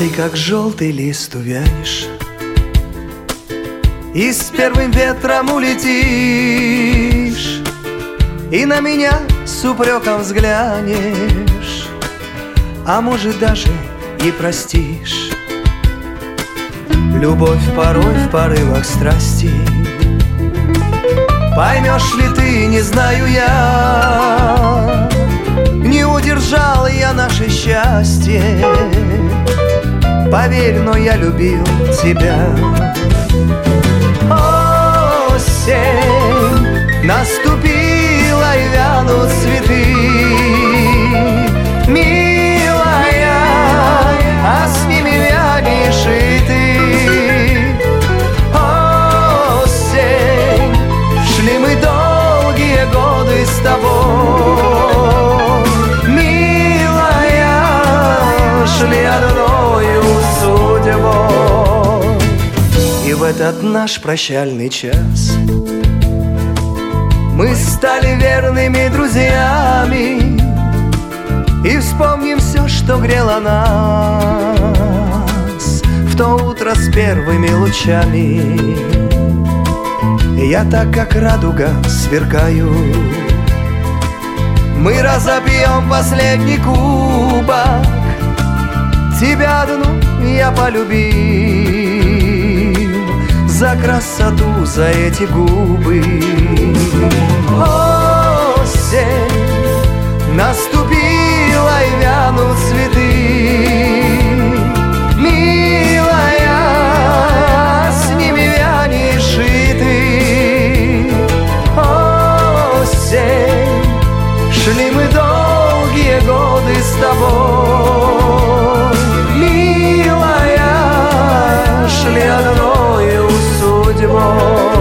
ты как желтый лист увянешь и с первым ветром улетишь, и на меня с упреком взглянешь, а может даже и простишь. Любовь порой в порывах страсти, поймешь ли ты, не знаю я. Не удержал я наше счастье, поверь, но я любил тебя. Осень наступила и вянут цветы, милая, а с ними вянешь и ты. Осень, шли мы долгие годы с тобой, милая, шли одною судьбой. И в этот наш прощальный час мы стали верными друзьями и вспомним все, что грело нас в то утро с первыми лучами. Я так, как радуга, сверкаю. Мы разобьем последний кубок, тебя одну я полюбил за красоту, за эти губы. Осень наступила и вянут цветы, милая, с ними вянешь и ты. Осень, шли мы долгие годы с тобой, милая, шли одною судьбой.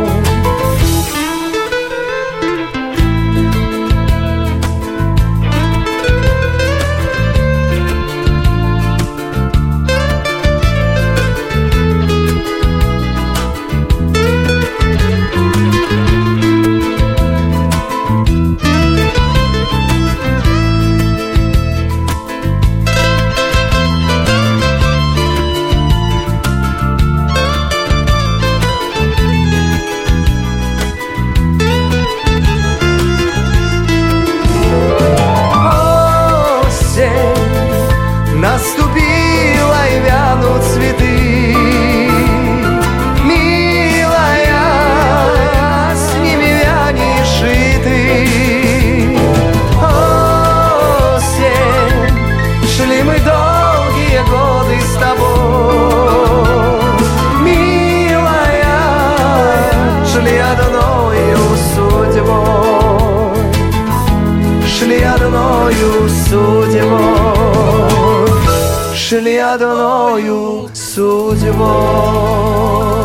Наступила и вянут цветы, милая, с ними вянешь и ты. Осень, шли мы долгие годы с тобой, милая, шли одною судьбой, шли одною судьбой, шли одною судьбой.